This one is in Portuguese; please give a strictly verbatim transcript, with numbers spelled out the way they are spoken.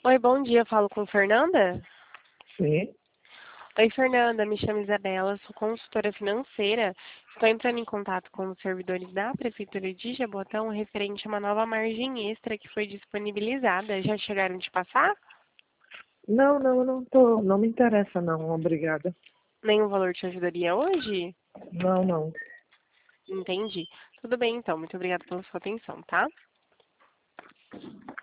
Oi, bom dia. Eu falo com Fernanda? Sim. Oi, Fernanda. Me chamo Isabela, sou consultora financeira. Estou entrando em contato com os servidores da Prefeitura de Jaboatão referente a uma nova margem extra que foi disponibilizada. Já chegaram de passar? Não, não, não tô, não me interessa não, obrigada. Nenhum valor te ajudaria hoje? Não, não. Entendi. Tudo bem, então. Muito obrigada pela sua atenção, tá?